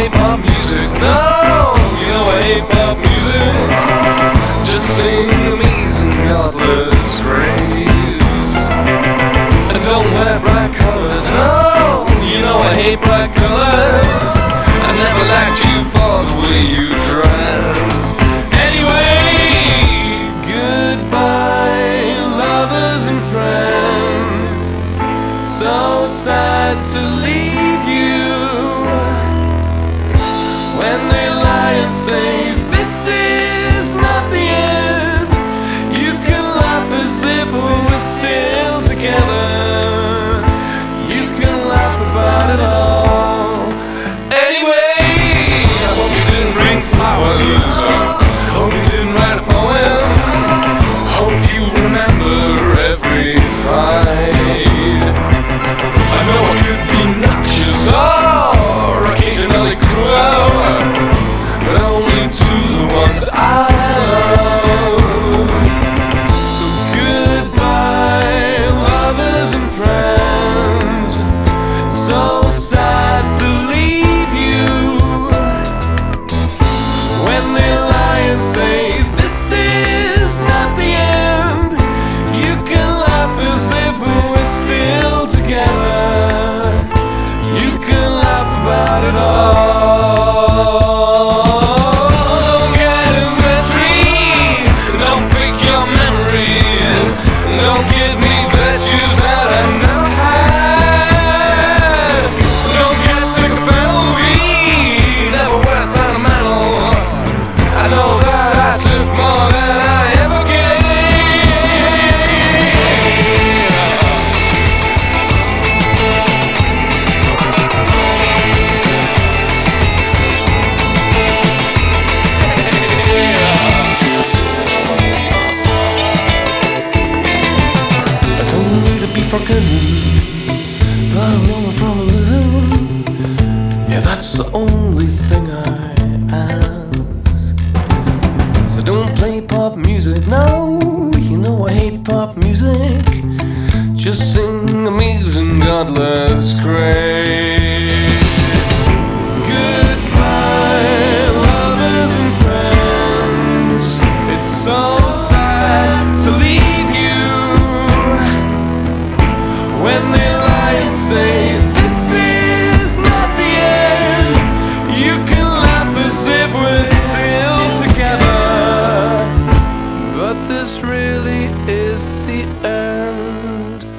hate pop music. No, you know I hate pop music. Just sing amazing godless grace. And don't wear bright colors. No, you know I hate bright colors. I never liked you for the way you dress. Anyway, goodbye, lovers and friends. So sad to leave you. When they lie and say this is not the end, you can laugh as if we were still together. You can laugh about it all. Anyway, I hope you didn't bring flowers. Hope you didn't write a poem. Hope you remember every fight. I know I could be noxious or occasionally cruel, but only to the ones that I love. So goodbye, lovers and friends. So sad to leave you. When they lie and say this is not the end, you can laugh as if we were still together. You can laugh about it all. Don't get inventory. Don't fake your memory. Don't give me virtues that I never had. Don't get sycophancy. Never wear sentimental. I know that I took more than I ever gave. I don't need to be forgiven, but I'm running from a living. Yeah, that's the only thing I ask. So don't play pop music, no. You know I hate pop music. Just sing amazing godless grace. Goodbye, lovers and friends. It's so sad to leave you. When they lie and say this is not the end, you can laugh as if we're still together. But this really is the end.